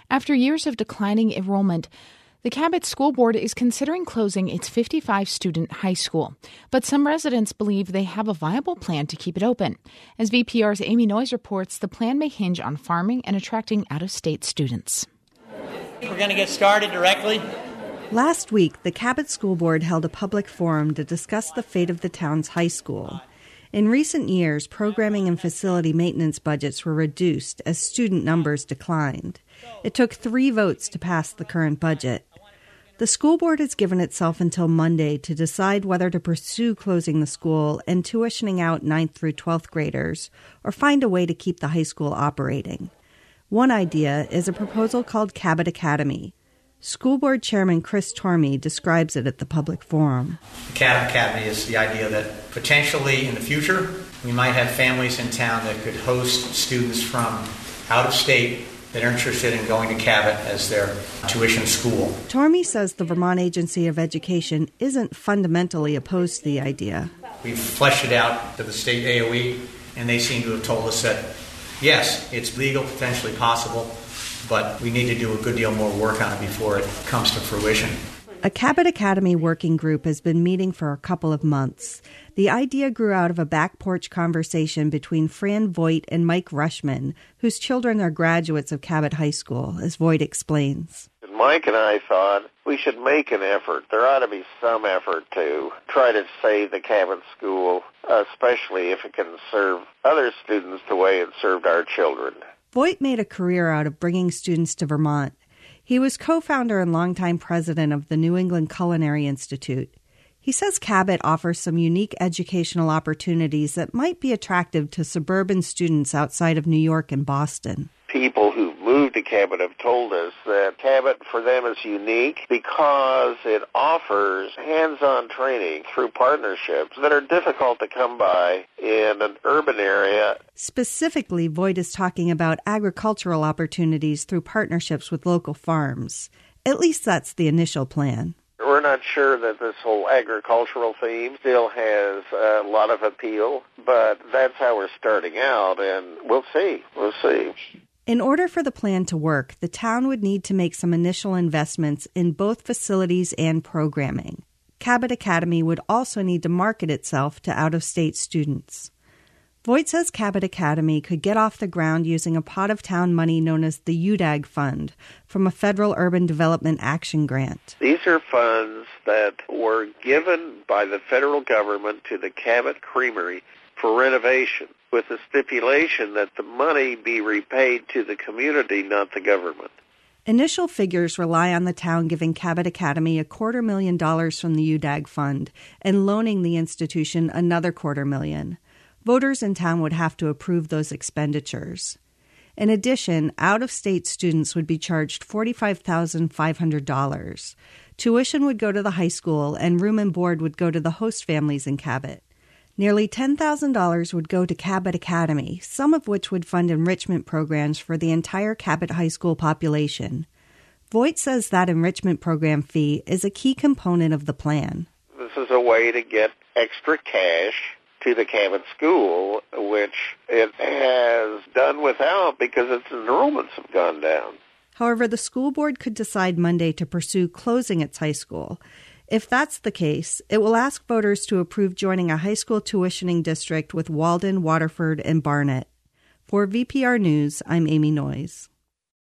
After years of declining enrollment, the Cabot School Board is considering closing its 55-student high school. But some residents believe they have a viable plan to keep it open. As VPR's Amy Noyes reports, the plan may hinge on farming and attracting out-of-state students. We're going to get started directly. Last week, the Cabot School Board held a public forum to discuss the fate of the town's high school. In recent years, programming and facility maintenance budgets were reduced as student numbers declined. It took 3 votes to pass the current budget. The school board has given itself until Monday to decide whether to pursue closing the school and tuitioning out 9th through 12th graders, or find a way to keep the high school operating. One idea is a proposal called Cabot Academy. School Board Chairman Chris Tormey describes it at the public forum. The Cabot Academy is the idea that potentially in the future we might have families in town that could host students from out of state that are interested in going to Cabot as their tuition school. Tormey says the Vermont Agency of Education isn't fundamentally opposed to the idea. We've fleshed it out to the state AOE, and they seem to have told us that, yes, it's legal, potentially possible, but we need to do a good deal more work on it before it comes to fruition. A Cabot Academy working group has been meeting for a couple of months. The idea grew out of a back porch conversation between Fran Voigt and Mike Rushman, whose children are graduates of Cabot High School, as Voigt explains. Mike and I thought we should make an effort. There ought to be some effort to try to save the Cabot School, especially if it can serve other students the way it served our children. Voigt made a career out of bringing students to Vermont. He was co-founder and longtime president of the New England Culinary Institute. He says Cabot offers some unique educational opportunities that might be attractive to suburban students outside of New York and Boston. People who moved to Cabot have told us that Cabot for them is unique because it offers hands-on training through partnerships that are difficult to come by in an urban area. Specifically, Voigt is talking about agricultural opportunities through partnerships with local farms. At least that's the initial plan. We're not sure that this whole agricultural theme still has a lot of appeal, but that's how we're starting out, and we'll see. In order for the plan to work, the town would need to make some initial investments in both facilities and programming. Cabot Academy would also need to market itself to out-of-state students. Voigt says Cabot Academy could get off the ground using a pot of town money known as the UDAG Fund from a federal urban development action grant. These are funds that were given by the federal government to the Cabot Creamery for renovation, with the stipulation that the money be repaid to the community, not the government. Initial figures rely on the town giving Cabot Academy $250,000 from the UDAG Fund and loaning the institution another $250,000. Voters in town would have to approve those expenditures. In addition, out-of-state students would be charged $45,500. Tuition would go to the high school, and room and board would go to the host families in Cabot. Nearly $10,000 would go to Cabot Academy, some of which would fund enrichment programs for the entire Cabot High School population. Voigt says that enrichment program fee is a key component of the plan. This is a way to get extra cash to the Cabot School, which it has done without because its enrollments have gone down. However, the school board could decide Monday to pursue closing its high school. If that's the case, it will ask voters to approve joining a high school tuitioning district with Walden, Waterford, and Barnet. For VPR News, I'm Amy Noyes.